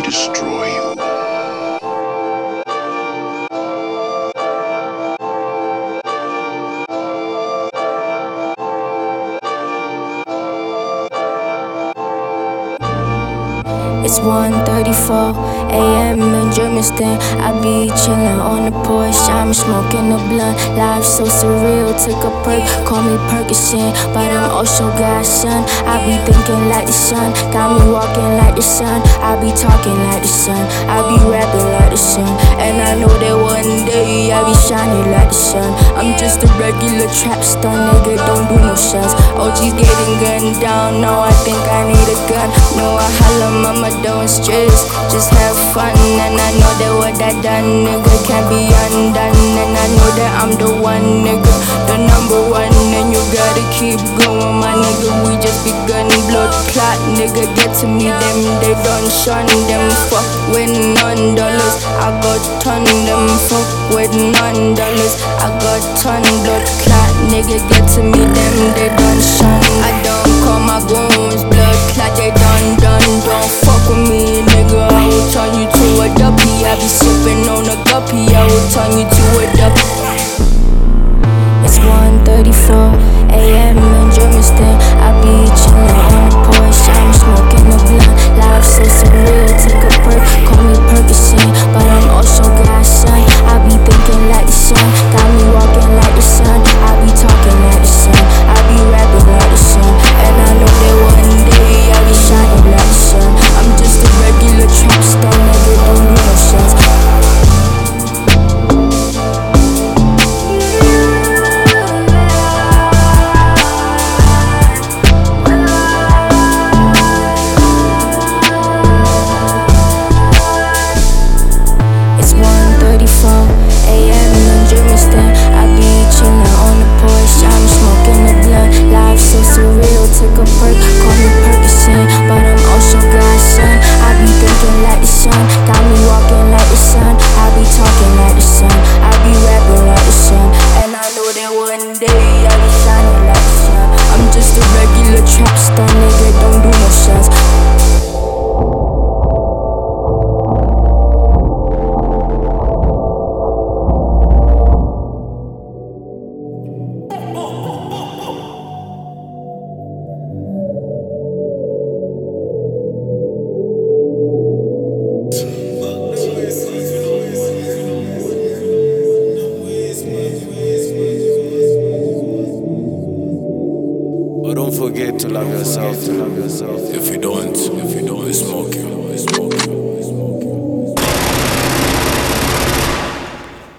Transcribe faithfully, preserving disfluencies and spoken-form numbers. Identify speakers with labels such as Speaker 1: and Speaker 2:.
Speaker 1: destroy you.
Speaker 2: It's one thirty-four a m in Germiston. I be chillin' on the porch, I'm smoking a blunt. Life so surreal, took a perk, call me Percocet, but I'm also God's son. I be thinking like the sun, got me walking like the sun. I be talking like the sun, I be rapping like the sun. And I know that one day I be shining like the sun. I'm just a regular trap star nigga, don't do no shots. O G's getting gunned down, now I think I need a gun. No, I holla mama, don't stress, just have fun. And I know that what I done, nigga, can't be undone. And I know that I'm the one, nigga, the number one. And you gotta keep going, my nigga, we just begun. Blood clot, nigga, get to me, them, they don't shun them. Fuck with none dollars, I got ton them. Fuck with none dollars, I got ton. Blood clot, nigga, get to me, them, they don't shun. I don't call my goons, blood clot, they done done. Don't fuck with me, nigga, I will turn you to a duppy. I be sippin' on a guppy, I will turn you to a duppy. It's one thirty-four a m in Germiston. I be chillin' on the porch, I'm smoking a blunt. Life so surreal, took a perk, call me Percocet, but I'm also God's son. I be thinking like the sun, got me walking like the sun. I be talking like the sun, I be rapping like the sun. And I know that one day I be shining like the sun. I'm just a regular trap star nigga, don't do no shots. Trap star nigga, don't do no shots.
Speaker 3: But don't forget to love yourself, to love yourself. If you don't, if you don't, we smoke you.